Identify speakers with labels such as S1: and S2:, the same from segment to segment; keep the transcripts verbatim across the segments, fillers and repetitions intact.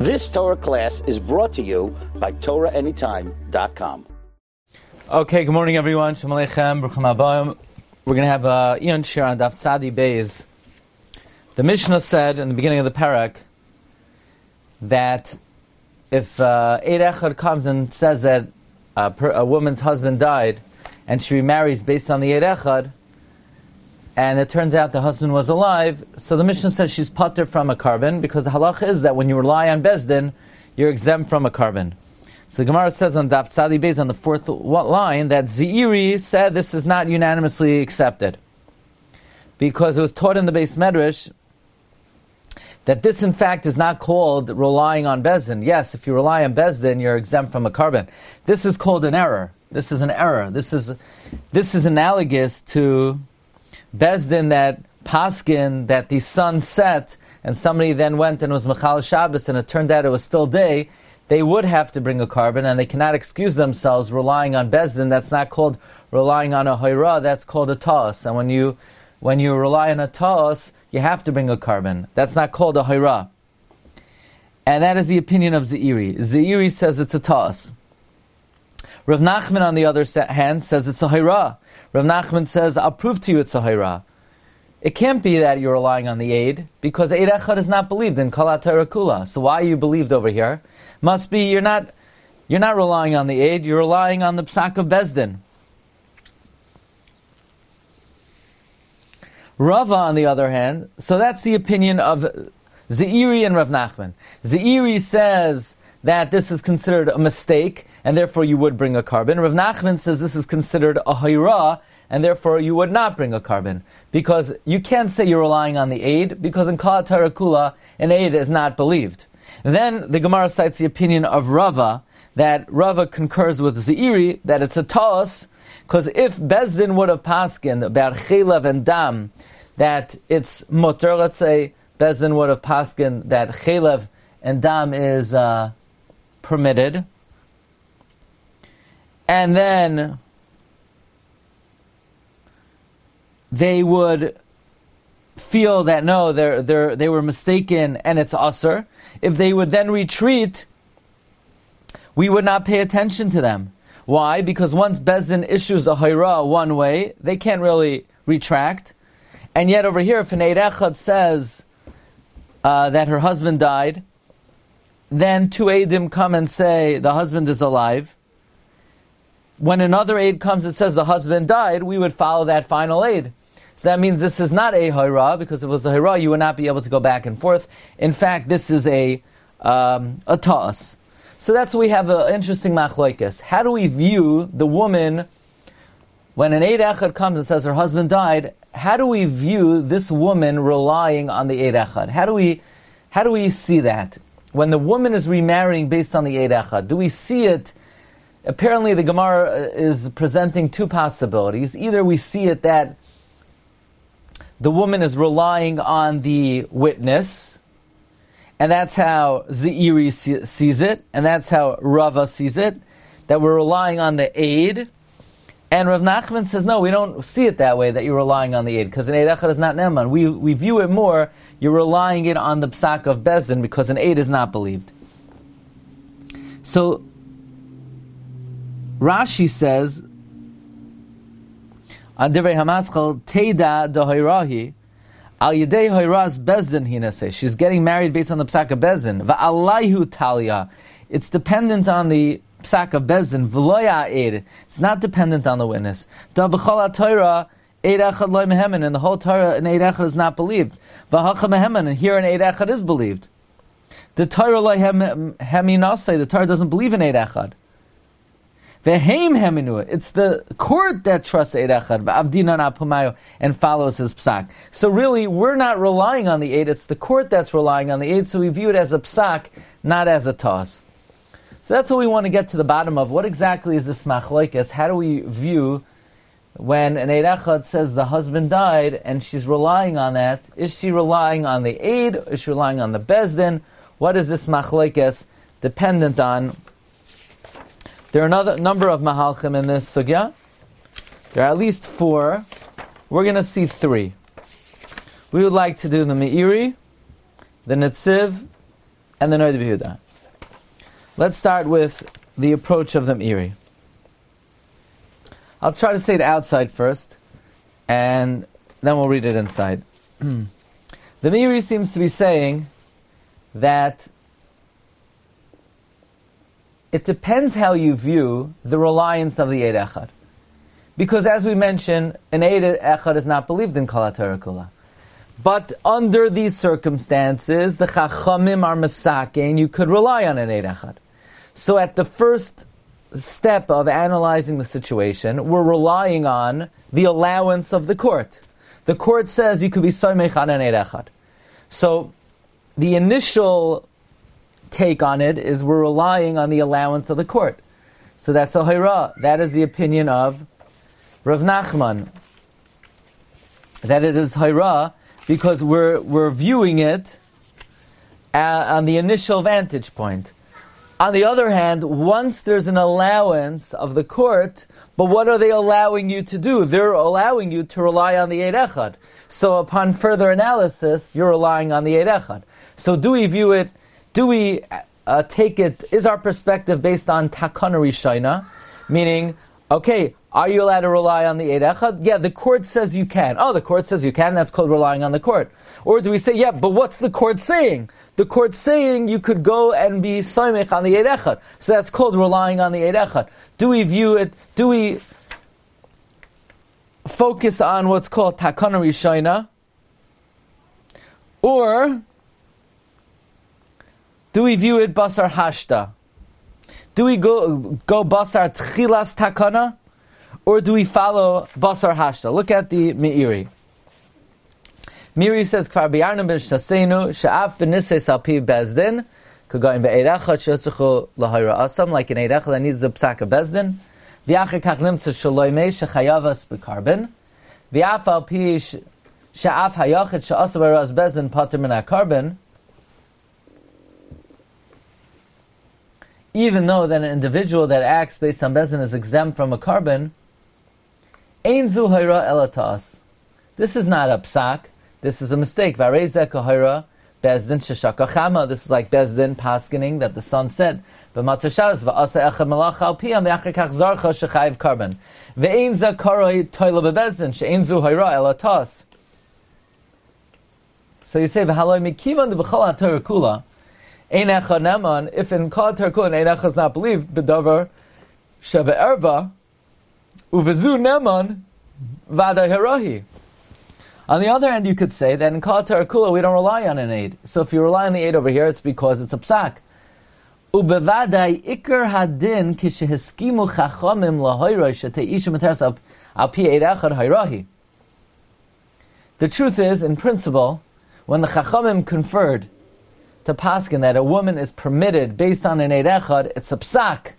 S1: This Torah class is brought to you by Torah Anytime dot com.
S2: Okay, good morning everyone. Shalom Aleichem, Bruchim Habayim. We're going to have uh, Ian Shir on Daf Tzadi Beis. The Mishnah said in the beginning of the parak that if uh, Eid Echad comes and says that uh, per, a woman's husband died and she remarries based on the Eid Echad, and it turns out the husband was alive, so the Mishnah says she's pater from a carbon, because the halacha is that when you rely on Bezdin, you're exempt from a carbon. So the Gemara says on Daf Tzadi Beis on the fourth line that Zeiri said this is not unanimously accepted, because it was taught in the Beis Medrash that this in fact is not called relying on Bezdin. Yes, if you rely on Bezdin, you're exempt from a carbon. This is called an error. This is an error. This is this is analogous to Bezdin that paskin that the sun set and somebody then went and was Mechal Shabbos and it turned out it was still day, they would have to bring a carbon and they cannot excuse themselves relying on Bezdin. That's not called relying on a Hoira, that's called a Ta'os. And when you when you rely on a Ta'os, you have to bring a carbon. That's not called a Hoira. And that is the opinion of Zeiri. Zeiri says it's a Ta'os. Rav Nachman, on the other hand, says it's a Hoira. Rav Nachman says, I'll prove to you it's a Hoira. It can't be that you're relying on the Eid, because Eid Echad is not believed in Kol HaTorah Kula. So why are you believed over here? Must be you're not you're not relying on the Eid, you're relying on the Psak of Bezdin. Rava, on the other hand, so that's the opinion of Zeiri and Rav Nachman. Zeiri says that this is considered a mistake, and therefore you would bring a carbon. Rav Nachman says this is considered a Hoira, and therefore you would not bring a carbon. Because you can't say you're relying on the Eid, because in Kol HaTorah Kula, an Eid is not believed. Then the Gemara cites the opinion of Rava, that Rava concurs with Zeiri, that it's a Ta'os, because if Bezdin would have paskin about Chelev and Dam, that it's Motor, let's say Bezdin would have paskin that Chelev and Dam is uh, permitted, and then they would feel that no, they're, they're, they were mistaken and it's usur. If they would then retreat, we would not pay attention to them. Why? Because once Bezdin issues a Hoira one way, they can't really retract. And yet over here, if an Eid Echad says uh, that her husband died, then two Eidim come and say the husband is alive. When another Eid comes and says the husband died, we would follow that final Eid. So that means this is not a Hoira, because if it was a Hoira, you would not be able to go back and forth. In fact, this is a um, a Ta'as. So that's what we have an interesting machlokes. How do we view the woman when an Eid Echad comes and says her husband died? How do we view this woman relying on the Eid Echad? How do we how do we see that? When the woman is remarrying based on the Eid Echad, do we see it? Apparently the Gemara is presenting two possibilities. Either we see it that the woman is relying on the witness, and that's how Zeiri sees it, and that's how Rava sees it, that we're relying on the Eid. And Rav Nachman says, no, we don't see it that way, that you're relying on the Eid, because an Eid Echad is not Neman. We we view it more, you're relying it on the Psak of Bezdin, because an Eid is not believed. So, Rashi says, on Divrei Hamaschal, Teida dehoirahi, al yedei hoiras Bezdin hinase. She's getting married based on the Psak of Bezdin. Va'alayhu talia. It's dependent on the Psak of Bezdin, v'loya Eid. It's not dependent on the witness. Da b'chol ha'Torah, Eid Echad loy mehemen. In the whole Torah, an Eid Echad is not believed. V'hacha mehemen, and here an Eid Echad is believed. The Torah loy heminasei, the Torah doesn't believe in Eid Echad. V'heim heminu, it's the court that trusts Eid Echad, v'avdina napumayo, and follows his Psak. So really, we're not relying on the Eid, it's the court that's relying on the Eid, so we view it as a Psak, not as a Ta'as. So that's what we want to get to the bottom of. What exactly is this machlokes? How do we view when an Eid Echad says the husband died and she's relying on that? Is she relying on the Eid? Is she relying on the Bezdin? What is this machlokes dependent on? There are another number of mahalchim in this sugya. There are at least four. We're going to see three. We would like to do the Meiri, the Netziv, and the Noda B'Yehuda. Let's start with the approach of the Meiri. I'll try to say it outside first, and then we'll read it inside. The Meiri seems to be saying that it depends how you view the reliance of the Eid Echad. Because as we mentioned, an Eid Echad is not believed in Kol HaTorah Kula. But under these circumstances, the Chachamim are Mesakein, you could rely on an Eid Echad. So at the first step of analyzing the situation, we're relying on the allowance of the court. The court says you could be Soymech on an Eid Echad. So the initial take on it is we're relying on the allowance of the court. So that's a Hayra. That is the opinion of Rav Nachman. That it is Hayra because we're we're viewing it uh, on the initial vantage point. On the other hand, once there's an allowance of the court, but what are they allowing you to do? They're allowing you to rely on the Eid Echad. So upon further analysis, you're relying on the Eid Echad. So do we view it, do we uh, take it, is our perspective based on Takana Rishayna? Meaning, okay, are you allowed to rely on the Eid Echad? Yeah, the court says you can. Oh, the court says you can, that's called relying on the court. Or do we say, yeah, but what's the court saying? The court's saying you could go and be soymech on the Eid Echad. So that's called relying on the Eid Echad. Do we view it, do we focus on what's called Takana Rishayna? Or do we view it Basar Hashta? Do we go go Basar Tchilas Takana? Or do we follow Basar Hashta? Look at the Meiri. Meiri says, Kfar b'yarnu b'nishtaseinu, she'af b'nises al-pi bezdin, k'goyin b'eid echad she'otzuchu l'hayra asam, like an eid echad that needs the psak of bezdin, v'yacher kach nimtza shaloimei shechayavas b'karbin, v'yaf al-pi she'af hayachid she'asa b'ras bezdin pater min ha-karbin, even though that an individual that acts based on bezdin is exempt from a carbon, ein zu hayra ela ta'as. This is not a psak. This is a mistake. This is like Bezdin paskening that the son said. So you say, if in Kol HaTorah Kula Ein Echad is not believed, b'davar shebe'erva uvezu neman v'adai harahi. On the other hand, you could say that in Kol HaTorah Kula we don't rely on an aid. So if you rely on the aid over here, it's because it's a psak. Ubevadai ikar hadin kishehiskimu chachamim lahoyroi sheteisha materas al pi eid echad hayrahi. The truth is, in principle, when the chachamim conferred to paskin that a woman is permitted based on an eid echad, it's a psak.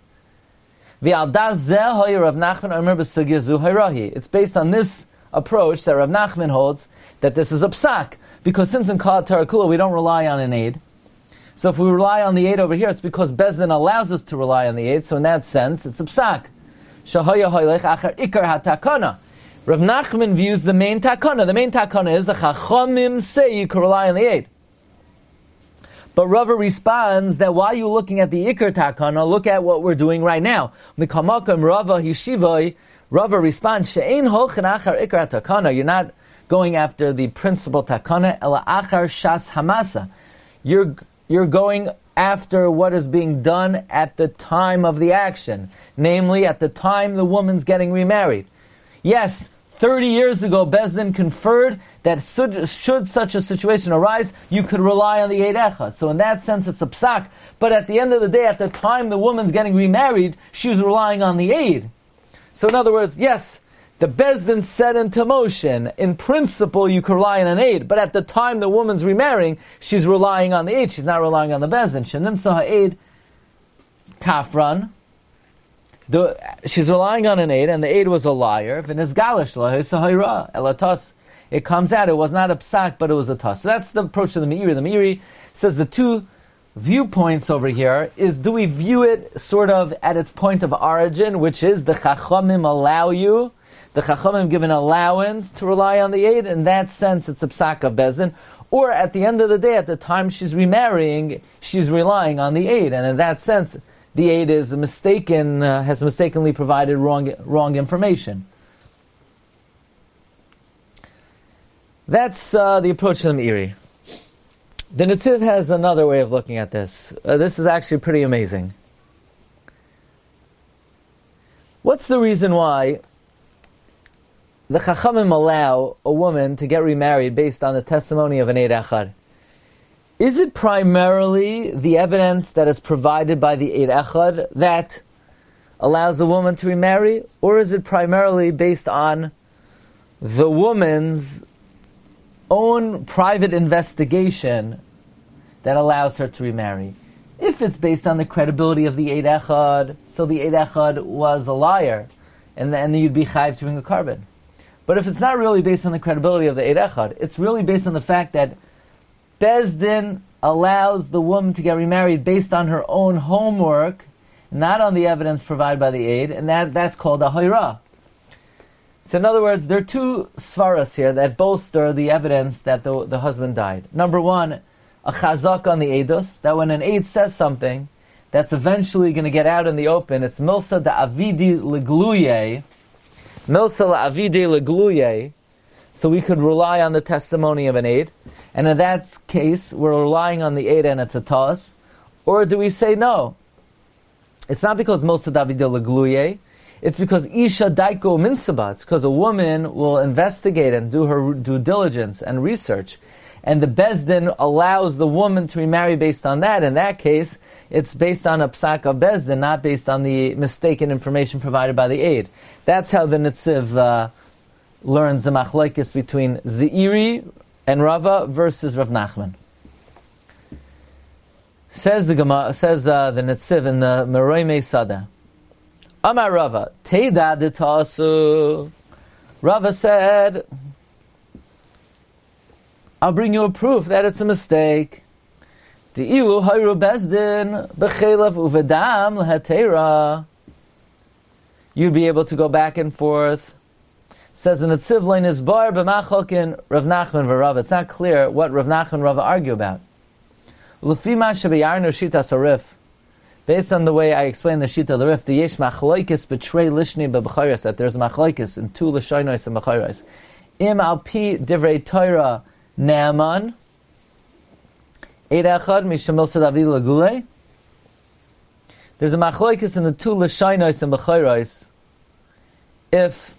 S2: It's based on this approach that Rav Nachman holds that this is a psak, because since in Kol HaTorah Kula we don't rely on an aid, so if we rely on the aid over here, it's because Bezdin allows us to rely on the aid. So in that sense, it's a psak. Shahaya hoylech acher ikar hatakana. Rav Nachman views the main takana. The main takana is the Chachamim say you can rely on the aid. But Rava responds that while you're looking at the ikar takana, look at what we're doing right now. Mikamakam Rava Yeshivai. Rava responds, She'ein holchen achar ikar takana. You're not going after the principal takana, ela achar shas hamasa. You're you're going after what is being done at the time of the action, namely at the time the woman's getting remarried. Yes, thirty years ago, Bezdin conferred that should, should such a situation arise, you could rely on the Eid Echad. So in that sense, it's a psak. But at the end of the day, at the time the woman's getting remarried, she was relying on the aid. So in other words, yes, the Bezdin set into motion. In principle, you could rely on an aid, but at the time the woman's remarrying, she's relying on the aid. She's not relying on the Bezdin. Shenimsa ha'aid kafran. The, she's relying on an aid, and the aid was a liar. It comes out, it was not a psak, but it was a tas. So that's the approach of the Meiri. The Meiri says the two viewpoints over here is, do we view it sort of at its point of origin, which is the Chachamim allow you, the Chachamim give an allowance to rely on the aid, in that sense it's a psak of Bezdin, Or at the end of the day, at the time she's remarrying, she's relying on the aid, and in that sense, the aid is mistaken, uh, has mistakenly provided wrong wrong information. That's uh, the approach of the Meiri. The Netziv has another way of looking at this. Uh, this is actually pretty amazing. What's the reason why the Chachamim allow a woman to get remarried based on the testimony of an Eid Echad? Is it primarily the evidence that is provided by the Eid Echad that allows the woman to remarry, or is it primarily based on the woman's own private investigation that allows her to remarry? If it's based on the credibility of the Eid Echad, so the Eid Echad was a liar, and then you'd be chayiv to bring a carbon. But if it's not really based on the credibility of the Eid Echad, it's really based on the fact that Beis Din allows the woman to get remarried based on her own homework, not on the evidence provided by the Eid, and that, that's called a hayra. So in other words, there are two svaras here that bolster the evidence that the, the husband died. Number one, a chazak on the Eidus, that when an Eid says something that's eventually going to get out in the open, it's milsa da avidi legluye, milsa la avidi legluye, so we could rely on the testimony of an Eid. And in that case, we're relying on the Eid and it's a toss. Or do we say no? It's not because milsa da avidi legluye, it's because isha daiko minsaba. It's because a woman will investigate and do her due diligence and research. And the Beis Din allows the woman to remarry based on that. In that case, it's based on a psak of Beis Din, not based on the mistaken information provided by the Eid. That's how the Netziv uh, learns the machlokes between Zeiri and Rava versus Rav Nachman. Says the Gemara, says uh, the Netziv in the Meroi Meisada. Amar Rava, Teida d'tasu. Rava said, I'll bring you a proof that it's a mistake. De'ilu hayru Beis Din b'chelav uvedam l'hatera. You'd be able to go back and forth. Says in the Tzivlein is bar b'machalkin Rav Nachman v'Rava. It's not clear what Rav Nachman and Rava argue about. L'fima shebiyarnu shitas harif. Based on the way I explained the shita of the Rif, the yesh machloikis betrei lishni b'b'chayros, that there's machloikis in two l'shonos and b'chayros. Im al pi divrei Torah Naaman, Eid Echad Mishamil Sadavi Lagule. There's a machloikis in the two l'shainos and b'chayros. If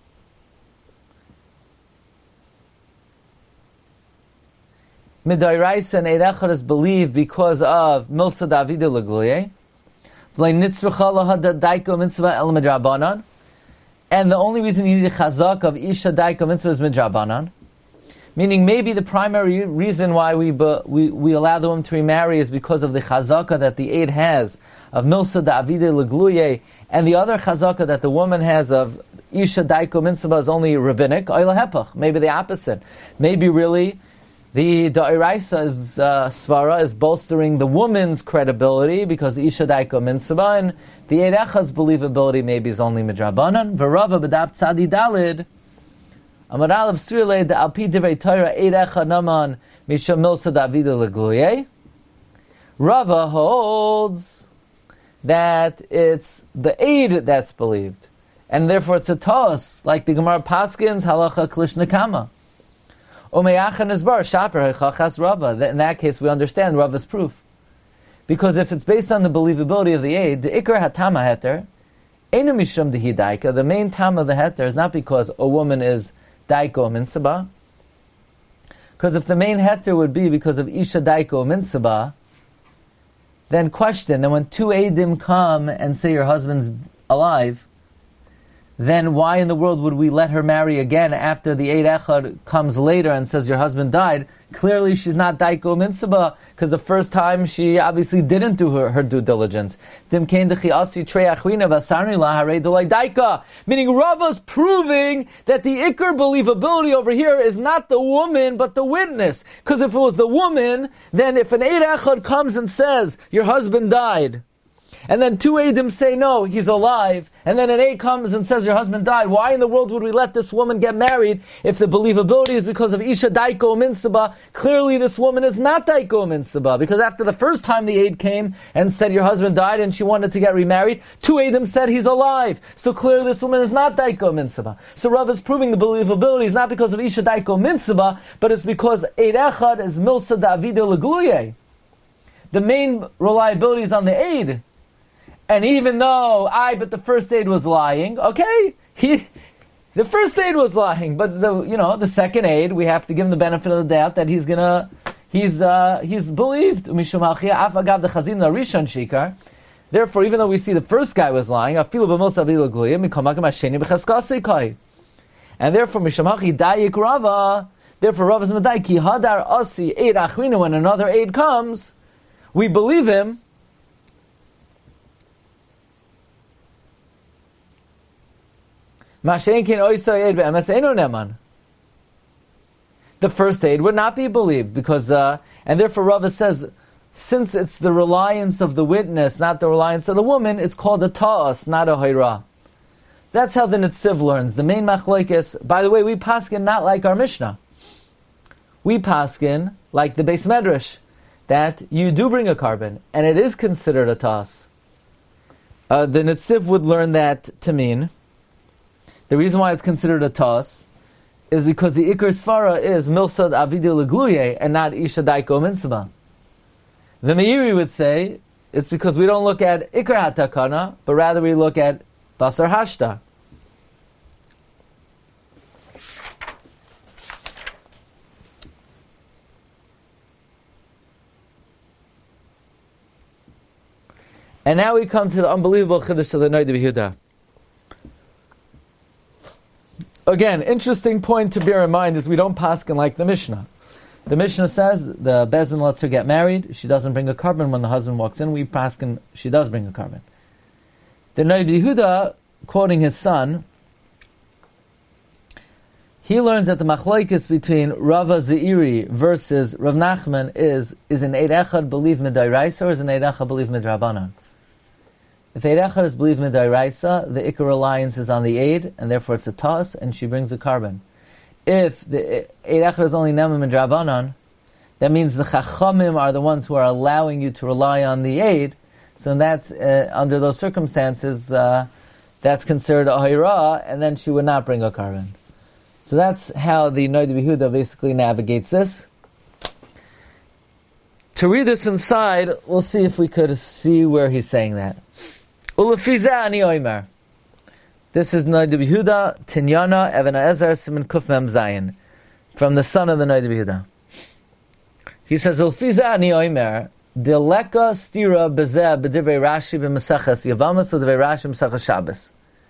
S2: Midairaisa and Eid Echad is believed because of Milsa Davida Lagule, V'lei Nitzrucha Lahad Daiko Mitzvah El Midrabanan, and the only reason you need a chazak of Isha Daiko Mitzvah is Midrabanan. Meaning, maybe the primary reason why we we, we allow the woman to remarry is because of the chazaka that the Eid has of Milsa Davide Legluye, and the other chazaka that the woman has of Isha Daiko Mitzvah is only rabbinic. Oila Hepach. Maybe the opposite. Maybe really the Da'iraisa is uh, svara is bolstering the woman's credibility because Isha Daiko Mitzvah, and the Eid Echad's believability maybe is only midrabanan. V'Rava b'daf tzadi dalid. Amaral of Srile the Alpi Divrei Torah Eid Echad Naman Misha Milsa Davida Legluye. Rava holds that it's the Eid that's believed, and therefore it's a toss, like the Gemara Paskins Halacha Klishna Kama. Omeyachan Isbar Shaper Hechachas Rava. In that case, we understand Rava's proof, because if it's based on the believability of the Eid, the Ikar Hatama Heter Einu Mishum Dehi Daika. The main tam of the Heter is not because a woman is Daiko Minsaba. Because if the main heter would be because of Isha Daiko Minsaba, then question, then when two Eidim come and say your husband's alive, then why in the world would we let her marry again after the Eid Echad comes later and says your husband died? Clearly she's not Daiko Minsaba, because the first time she obviously didn't do her, her due diligence. Meaning Rava's proving that the Iker believability over here is not the woman, but the witness. Because if it was the woman, then if an Eid Echad comes and says, your husband died, and then two Eidim say no, he's alive, and then an Eid comes and says your husband died, why in the world would we let this woman get married if the believability is because of Isha Daiko Minsaba? Clearly this woman is not Daiko Minsaba, because after the first time the Eid came and said your husband died and she wanted to get remarried, two Eidim said he's alive. So clearly this woman is not Daiko Minsaba. So Rav is proving the believability is not because of Isha Daiko Minsaba, but it's because Eid Echad is Milsa Davido Legluye. The main reliability is on the Eid. And even though I, but the first aid was lying, okay, he, the first aid was lying, but the, you know, the second aid, we have to give him the benefit of the doubt that he's gonna, he's, uh, he's believed. Therefore, even though we see the first guy was lying, and therefore, Mishamachi Dayik Rava, therefore, Rava is Medai, Ki Hadar Asi Eid Achrina, when another aid comes, we believe him. The first aid would not be believed because, uh, and therefore Rava says, since it's the reliance of the witness, not the reliance of the woman, it's called a ta'as, not a hayra. That's how the Netziv learns. The main machlokes. By the way, we paskin not like our Mishnah. We paskin like the Beis Medrash, that you do bring a carbon, and it is considered a ta'as. Uh, the Netziv would learn that to mean. The reason why it's considered a ta'as is because the Ikar Svara is Milsad Avidu Legluye and not Isha Daiko Minsaba. The Meiri would say it's because we don't look at Ikar HaTakana, but rather we look at Basar Hashta. And now we come to the unbelievable Chiddush of the Noda B'Yehuda. Again, interesting point to bear in mind is we don't paskin like the Mishnah. The Mishnah says the Bezin lets her get married, she doesn't bring a carbon when the husband walks in, we paskin she does bring a carbon. The Noda B'Yehuda, quoting his son, he learns that the machlokes between Rava Zeiri versus Rav Nachman is, is an Eid Echad believe midairaisa or is an Eid Echad believe midrabanan? If Eid Echad is believed midairaisa, the Ikar reliance is on the Eid, and therefore it's a toss, and she brings a carbon. If the Eid Echad is only Nema midrabanan, that means the Chachamim are the ones who are allowing you to rely on the Eid, so that's, uh, under those circumstances, uh, that's considered a Hayra, and then she would not bring a carbon. So that's how the Noda B'Yehuda basically navigates this. To read this inside, we'll see if we could see where he's saying that. This is Noda B'Yehuda, Tinyana, Even Ezer, Siman Kuf Mem Zayin, from the son of the Noda B'Yehuda. He says, Ulfiza ani oimer, deleka stira bezeh b'divrei Rashi b'meseches Yavamas l'divrei Rashi b'meseches Shabbos.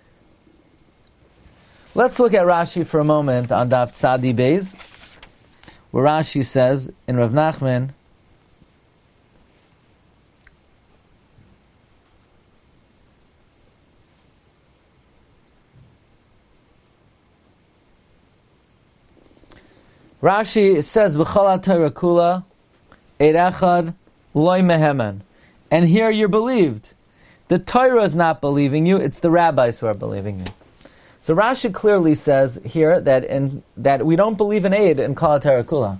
S2: Let's look at Rashi for a moment on Daf Tzadi Beis, where Rashi says, in Rav Nachman, Rashi says, B'chol ha'Torah kula, Eid Echad, loy mehemen. And here you're believed. The Torah is not believing you, it's the rabbis who are believing you. So Rashi clearly says here that in that we don't believe in Eid in Kol ha'Torah kula.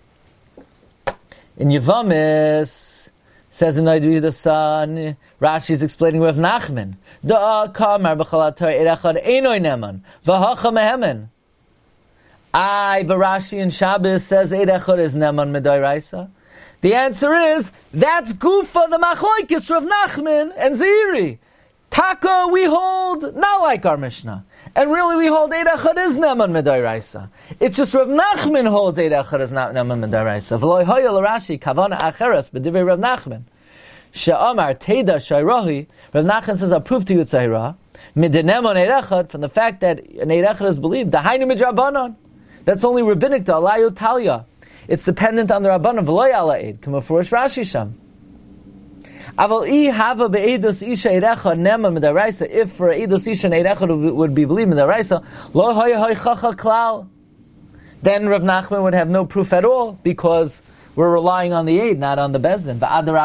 S2: In Yevamis, says in Noda B'Yehuda son, Rashi is explaining with Nachman. Da'a kamar b'chol ha'Torah Eid Echad einoy neman, v'hacha mehemen. I, Barashi in Shabbos says Eid Echad is Neman Midairaisa. The answer is, that's Gufa, the Machlokes, Rav Nachman and Zeiri. Taka, we hold not like our Mishnah. And really we hold Eid Echad is Neman Midairaisa. It's just Rav Nachman holds Eid Echad is not Neman Midairaisa. V'loi hoya l'Rashi, Kavana Acheres, b'divrei Rav Nachman. She'amar Teda Shayrahi, Rav Nachman says, I'll prove to you it's Zahira. Midenemon Eid Echad, from the fact that an Eid Echad is believed, the Hainu Midrabanan. That's only rabbinic to Alayu Talia. It's dependent on the Rabbanan v'loy ala Eid. Come for Rashi Sham. Aval I hava be'edus isha Eid Echad nema midaraisa. If for edus isha Eid Echad would be believed midaraisa, lo hoy hoy chacha klal. Then Rav Nachman would have no proof at all because we're relying on the aid, not on the bezdin.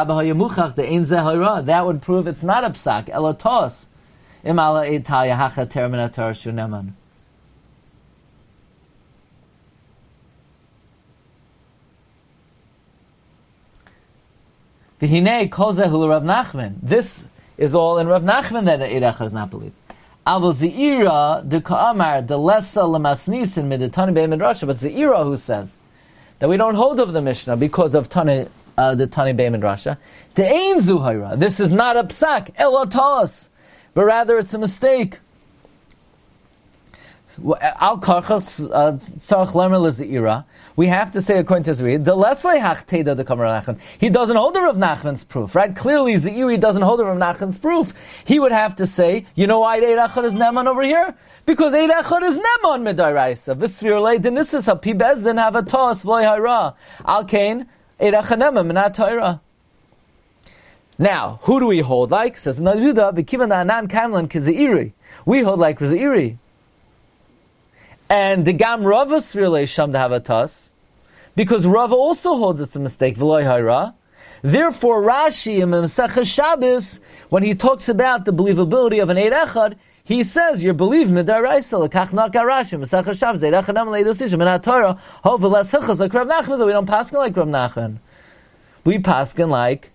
S2: That would prove it's not a psak, elatos. Imala eid talya hacha terminator shuneman. V'hinei kol zehu Rav Nachman. This is all in Rav Nachman that eid echad is not believed. Avol zeira de ka'amar de lesa lemasnisin midetani be'emid rasha. But zeira who says that we don't hold of the Mishnah because of tani, uh, the Tani Be'em and Rasha. The Ein Zuhaira. This is not a psak, elotos, but rather it's a mistake. Al karchas tzarich lemer lezeira. We have to say according to Zri, the leslei hach teda de kamar Nachman. He doesn't hold the Rav Nachman's proof, right? Clearly, Zeiri doesn't hold the Rav Nachman's proof. He would have to say, you know why Eid Echad is Neman over here? Because Eid Echad is Neman Midaraisa. V'sfir lei denisis ha pi bezdin have a tos v'loi ha'ra. Al kain Eid Echad Neman minat Torah. Now, who do we hold like? Says Naduda, v'kivan da'anan kamlan k'zeiri. We hold like Zeiri. And the Gam Rava Sfirlei Sham to have a tas, because Rava also holds it's a mistake, V'loi ha'ra. Therefore, Rashi in Masechah Shabbos, when he talks about the believability of an Eid Echad, he says, you're believed midaraisa, l'kach nak Rashi, Masechah Shabbos, Eid Echad am le'edus isha, minat Torah, ho v'les hichas, like Rav Nachman, so we don't paskin like Rav Nachman. We paskin like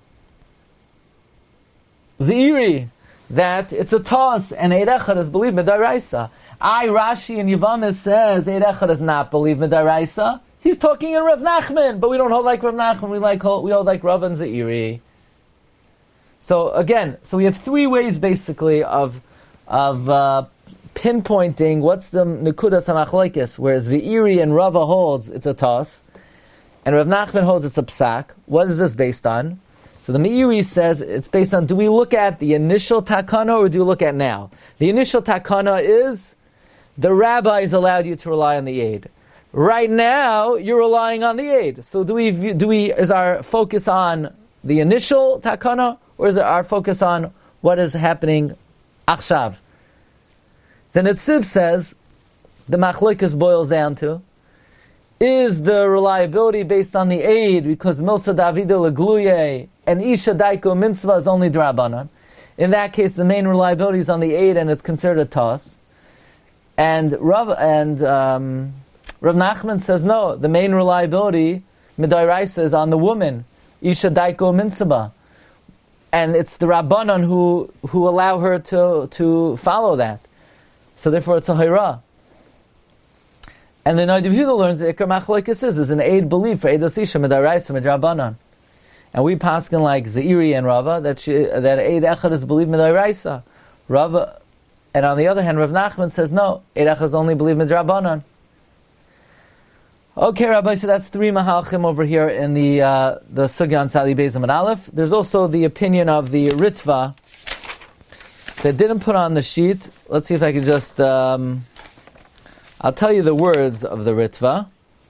S2: Zeiri, that it's a toss, and Eid Echad is believed midaraisa. I, Rashi in Yevamah says, Eid Echad does not believe midaraisa. He's talking in Rav Nachman, but we don't hold like Rav Nachman, we like we hold like Rav and Zeiri. So again, so we have three ways basically of of uh, pinpointing what's the Nekudas HaMachlokes, where Zeiri and Rava holds it's a toss, and Rav Nachman holds it's a psak. What is this based on? So the Meiri says it's based on, do we look at the initial takana or do we look at now? The initial takana is the rabbis allowed you to rely on the aid. Right now, you're relying on the aid. So do we, do we, is our focus on the initial takana, or is it our focus on what is happening achshav? Then Netziv says, the machlokes boils down to, is the reliability based on the aid, because Milsa Davida Legluye and Isha Daiko Mitzvah is only Drabanan. In that case, the main reliability is on the aid and it's considered a toss. And Rav, and, um, Rav Nachman says, no, the main reliability, Midairaisa, is on the woman, Isha Daiko Minsaba. And it's the Rabbanon who, who allow her to, to follow that. So therefore it's a Haira. And the Nadiv Yehuda learns that Ikar Machlokes is, is an aid belief for Eidos Isha, Midairaisa, Midrabanon. And we paskin like Zeiri and Rava, that she, that Eid Echad is believed Midairaisa. Rava, and on the other hand, Rav Nachman says, no, Eid Echad is only believed Midrabanon. Okay, Rabbi, so that's three mahalchim over here in the uh, the Sugya on Sali Beis and Aleph. There's also the opinion of the Ritva that didn't put on the sheet. Let's see if I can just... Um, I'll tell you the words of the Ritva.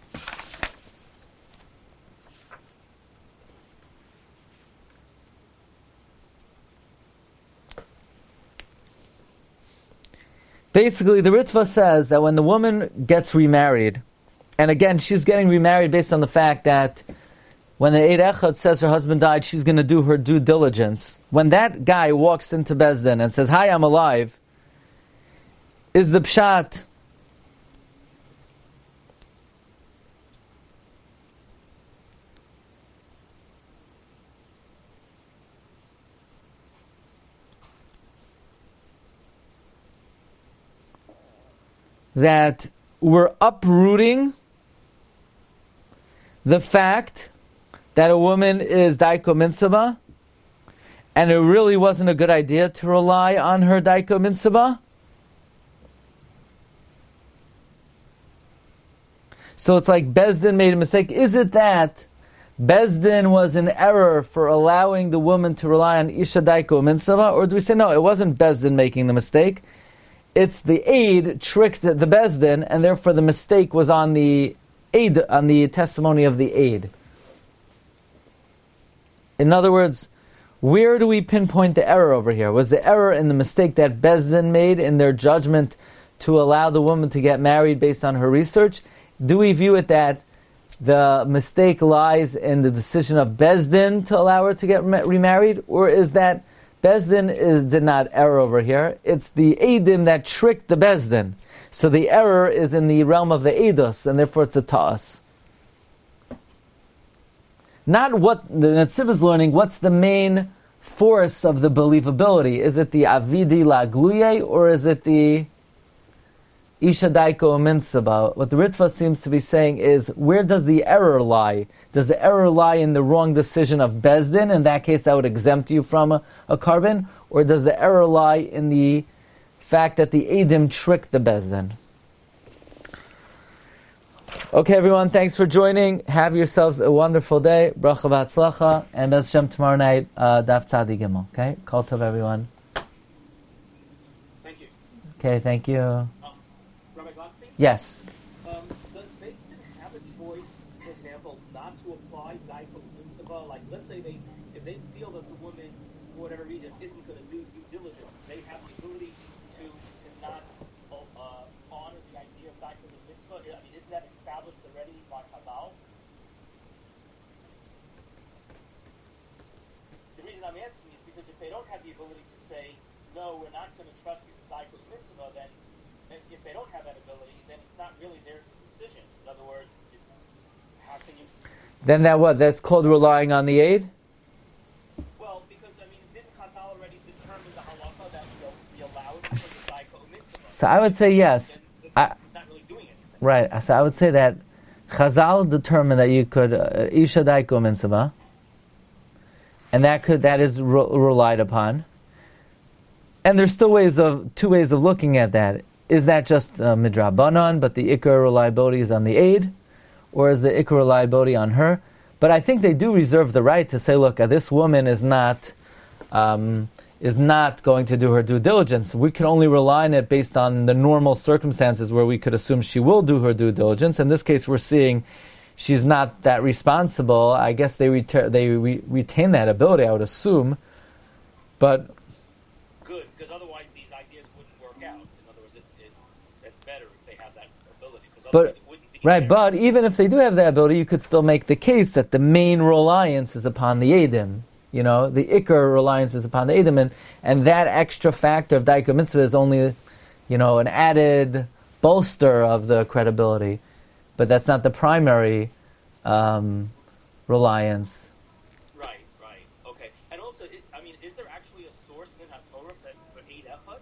S2: Basically, the Ritva says that when the woman gets remarried, and again, she's getting remarried based on the fact that when the Eid Echad says her husband died, she's going to do her due diligence. When that guy walks into Bezdin and says, hi, I'm alive, is the pshat that we're uprooting the fact that a woman is Daiko Minsaba, and it really wasn't a good idea to rely on her Daiko Minsaba? So it's like Bezdin made a mistake. Is it that Bezdin was in error for allowing the woman to rely on Isha Daiko Minsaba? Or do we say, no, it wasn't Bezdin making the mistake? It's the aid tricked the Bezdin, and therefore the mistake was on the aid, on the testimony of the aid. In other words, where do we pinpoint the error over here? Was the error in the mistake that Bezdin made in their judgment to allow the woman to get married based on her research? Do we view it that the mistake lies in the decision of Beis Din to allow her to get remarried, or is that Beis Din is, did not err over here? It's the Eidim that tricked the Beis Din. So the error is in the realm of the Eidos, and therefore it's a ta'as. Not what the Netziv is learning, what's the main force of the believability? Is it the Avidi La'gluye, or is it the Isha Daiko Minsaba? What the Ritva seems to be saying is, where does the error lie? Does the error lie in the wrong decision of Beis Din? In that case, that would exempt you from a, a carbon. Or does the error lie in the fact that the Eidim tricked the Beis Din? Okay, everyone, thanks for joining. Have yourselves a wonderful day. Bracha v'atzlacha. And Be'ez Hashem tomorrow night, uh, Daf Tzadi Gimel. Okay? Kol tov, everyone.
S3: Thank you.
S2: Okay, thank you.
S3: Um, Rabbi Glasstein?
S2: Yes.
S3: Um, does Beis Din have a choice, for example, not to apply Daiko Mitzvah? Like, let's say they, if they feel that the woman, for whatever reason, isn't going to do due diligence, they have the ability to, to not uh, honor the idea of Daiko Mitzvah? I mean, isn't that established already by Chazal? The reason I'm asking is because if they don't have the ability to say, no, we're not going to trust you with Daiko Mitzvah, then if they don't have that ability, then it's not really their decision. In other words, it's how can you...
S2: Then that what? That's called relying on the aid?
S3: Well, because, I mean, didn't Chazal already determine the halacha that we'll be allowed for the Daiko Mitzvah?
S2: So I would say yes.
S3: Then
S2: I,
S3: it's not really doing anything.
S2: right. So I would say that Chazal determined that you could uh, Isha Daiko Mitzvah, and that could that is re- relied upon. And there's still ways of two ways of looking at that. Is that just uh, midrabanan, but the ikar reliability is on the aid, or is the ikar reliability on her? But I think they do reserve the right to say, look, uh, this woman is not um, is not going to do her due diligence. We can only rely on it based on the normal circumstances where we could assume she will do her due diligence. In this case, we're seeing she's not that responsible. I guess they reter- they re- retain that ability, I would assume. But
S3: Good, because otherwise these ideas wouldn't work out. In other words, it, it, it's better if they have that ability, because otherwise
S2: But,
S3: it wouldn't be
S2: right,
S3: there.
S2: but even if they do have that ability, you could still make the case that the main reliance is upon the Eidim. You know, the Iker reliance is upon the Eidim, and, and that extra factor of Daiko Mitzvah is only, you know, an added bolster of the credibility. But that's not the primary um, reliance.
S3: Right, right, okay. And also, it, I mean, is there actually a source in HaTorah that for Eid Echad?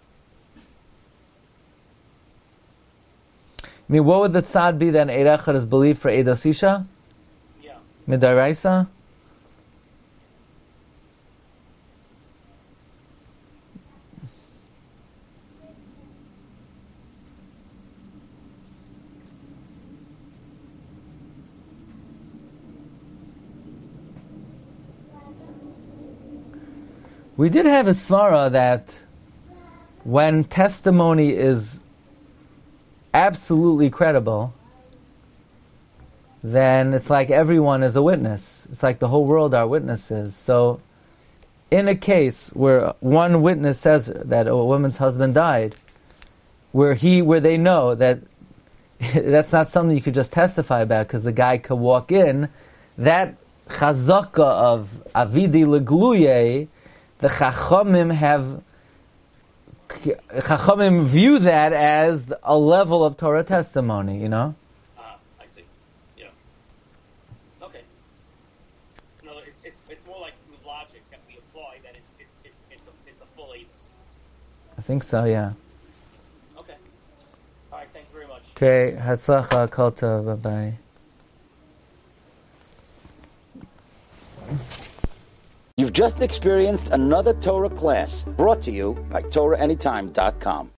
S2: I mean, what would the tzad be that Eid Echad is believed for Eidos Isha?
S3: Yeah.
S2: Midaraisa? We did have a svara that when testimony is absolutely credible, then it's like everyone is a witness. It's like the whole world are witnesses. So, in a case where one witness says that a woman's husband died, where he, where they know that that's not something you could just testify about because the guy could walk in, that chazaka of avidi legluye, the Chachamim have, Chachamim view that as a level of Torah testimony, you know?
S3: Ah, I see. Yeah. Okay. No, it's it's it's more like through logic that we apply that it's it's it's it's a it's a full Eidos.
S2: I think so, yeah.
S3: Okay. All right. Thank you very much.
S2: Okay, Hatzlacha, Kol Tov, bye-bye.
S1: You've just experienced another Torah class brought to you by Torah Anytime dot com.